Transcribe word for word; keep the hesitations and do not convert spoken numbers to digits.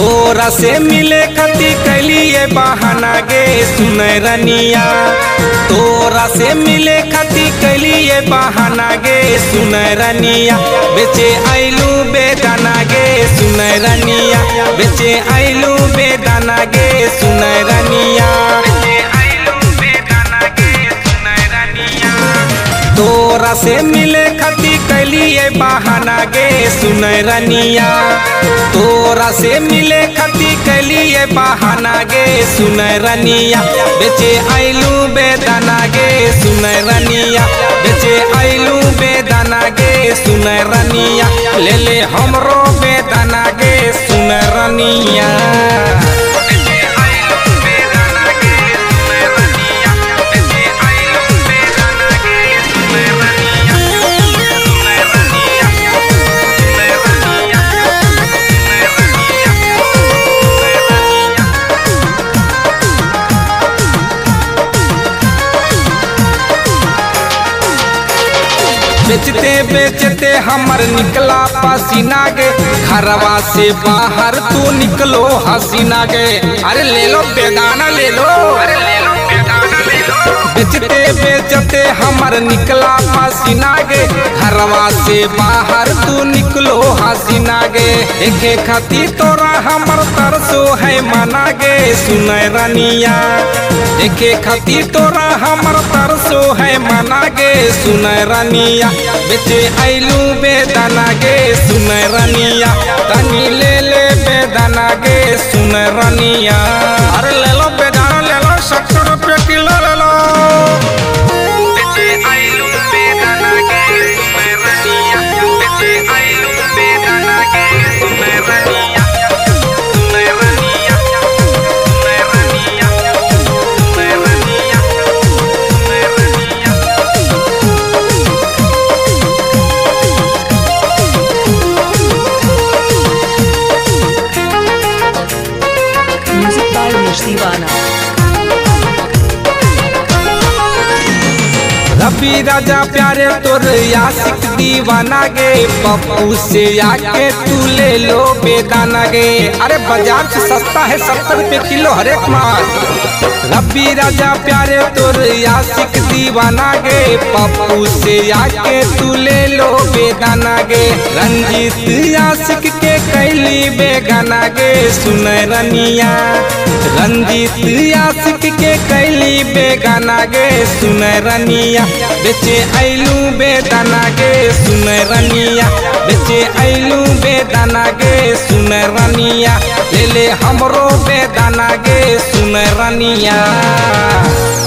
तोरा से मिले खती कैलिए बहाना गे सुनै रनिया। तोरा से मिले खती कैलिए बहाना गे सुनै रनिया। बेचे आइलू बेदाना गे सुनै रनिया। बेचे आइलू बेदाना गे सुनै रनिया। तोरा से मिले खती कैलिए बहाना गे सुनै रनिया। तोरा से मिले खती कैलिए बहाना गे सुनै रनिया। बेचे आइलू बेदाना गे सुनै रनिया। बेचे आइलू बेदाना गे सुनै रनिया। ले ले हमरो बेदाना गे सुनै रनिया। बेचते बेचते हमर निकला पसीना गे। घरवा से बाहर तू निकलो हसीना गे। अरे ले लो बेदाना ले लो। अरे ले लो बेदाना ले लो। बेचते बेचते हमर निकला पसीना गे। घरवा से बाहर तू निकलो हसीना गे। देखे खाती तोरा हमर तरसो है मना गे सुनै रनिया। देखे खाती तोरा हमर तरसो है मना गे सुनै रनिया। बेचे आइलू बेदाना गे सुनै रनिया। तनी ले ले बेदाना गे सुनै रनिया। अरे ले लो बेदाना ले लो सत्तर रुपये किलो ले लो। बेचे आइलू बेदाना गे सुनै रनिया। बेचे आइलू बेदाना गे सुनै रनिया। सुनै रनिया सुनै रनिया सुनै रनिया सुनै रनिया। Music by Ramesh Divana. रवि राजा प्यारे तोर आशिक दीवाना गे। पप्पू से आके तू ले लो बेदाना गे। अरे बाजार से सस्ता है सत्तर रुपये किलो हरेक माल। रवि राजा प्यारे तोर आशिक दीवाना गे। पप्पू से आके तू ले लो बेदाना गे। रंजीत आशिक के कैली बेगाना गे सुनै रनिया। रंजीत आशिक के कैली बेगाना गे सुनै रनिया। बेचे आइलू बेदाना गे सुनै रनिया। बेचे आइलू बेदाना गे सुनै रनिया। ले ले हमरो बेदाना गे सुनै रनिया।